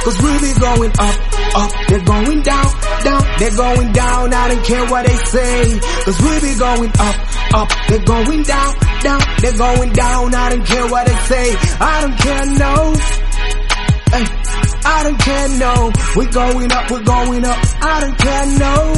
Cause we be going up, up, they're going down, down, they're going down, I don't care what they say. Cause we be going up, up, they're going down, down, they're going down, I don't care what they say. I don't care, no. Hey, I don't care, no. We're going up, we're going up, I don't care, no.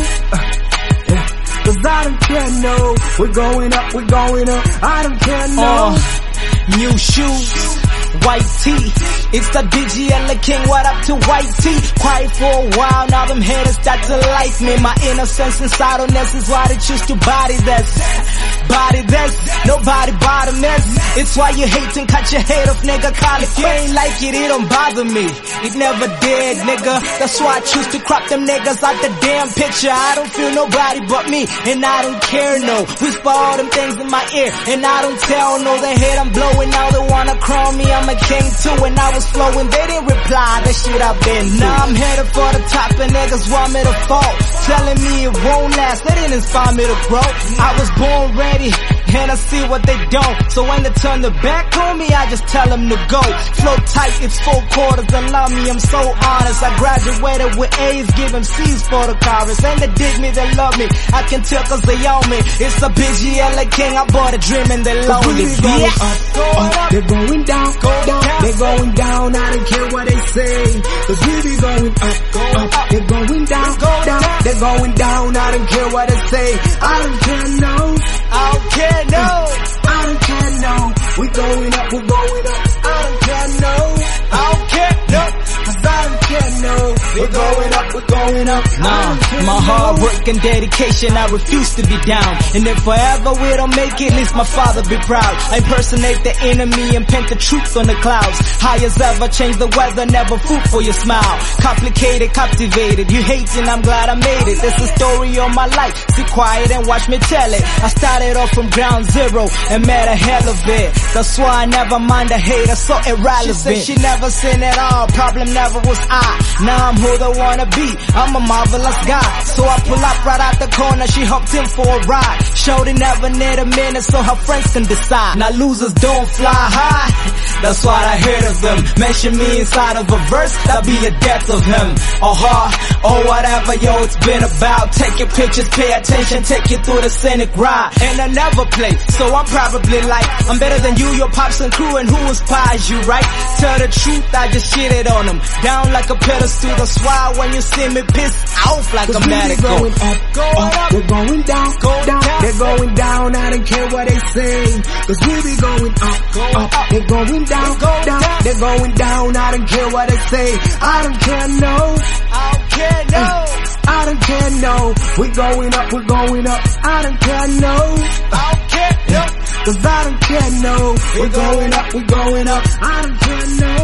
Cause I don't care, no. We're going up, we're going up, I don't care, no. New shoes, white tee. It's the DGL King, what up to white tee? Quiet for a while, now them haters start to like me. My innocence and subtleness is why they choose to body this. Body this, nobody bottom this. It's why you hate and cut your head off, nigga. Call it quit. Ain't like it, it don't bother me. It never did, nigga. That's why I choose to crop them niggas out the damn picture. I don't feel nobody but me, and I don't care, no. Whisper all them things in my ear, and I don't tell, no. They hate I'm blowing, now they wanna crown me. I'm a king too, and I was flowing, they didn't reply. That shit I've been through. Now I'm headed for the top, and niggas want me to fall. Telling me it won't last, they didn't inspire me to grow. I was born ready, and I see what they don't. So when they turn their back on me, I just tell them to go. Flow tight, it's 4 quarters, and love me, I'm so honest. I graduated with A's, give them C's for the chorus. And they dig me, they love me, I can tell cause they own me. It's a BGL King, I bought a dream and they lonely. Going up, up, they're going down, down, they're going down, I don't care what they say. Cause we be going up, up, they're going down, down, they're going down, I don't care what they say. I don't care, no. I don't care, no. I don't care, no. We going up, we're going up. I don't care, no. I don't care, no. Cause I don't care, no. We're going up, we're going up. Nah, my hard work and dedication, I refuse to be down. And if forever we don't make it, at least my father be proud. I impersonate the enemy and paint the truth on the clouds. High as ever, change the weather, never food for your smile. Complicated, captivated, you hating, I'm glad I made it. This is the story of my life, sit quiet and watch me tell it. I started off from ground zero and made a hell of it. That's why I never mind a hater, so irrelevant. She said she never seen it all, problem never was I. Now I'm who they wanna be, I'm a marvelous guy. So I pull up right out the corner, she hopped in for a ride. Shorty never need a minute so her friends can decide. Now losers don't fly high, that's what I heard of them. Mention me inside of a verse, that'll be a death of him. Or her, or whatever, yo, it's been about. Take your pictures, pay attention, take you through the scenic ride. And I never play, so I'm probably like, I'm better than you, your pops and crew, and who inspires you, right? Tell the truth, I just shitted on them. Down like a pedestal, that's why when you see me pissed off like a medical. Going up, they're going down, down, they're going down, I don't care what they say. Cause we be going up, up, they're going down, down, they're going down, I don't care what they say. I don't care, no. I don't care, no. I don't care, no. We're going up, we're going up, I don't care, no. I don't care, no. Cause I don't care, no. We're going up, we're going up, I don't care, no.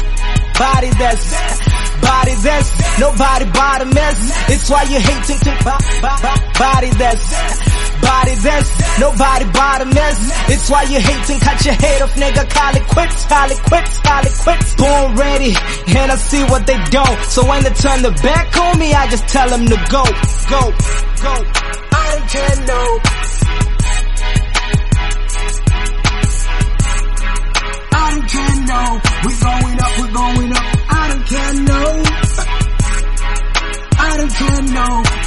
Body this, nobody bottom this. It's why you hate to body this, nobody bottom this. It's why you hate and cut your head off, nigga. Call it quits, call it quits, call it quits. Born ready, and I see what they don't. So when they turn their back on me, I just tell them to go, go, go. I don't care, no. I don't care, no. We're going up, we're going up. I don't care, no. I don't care, no.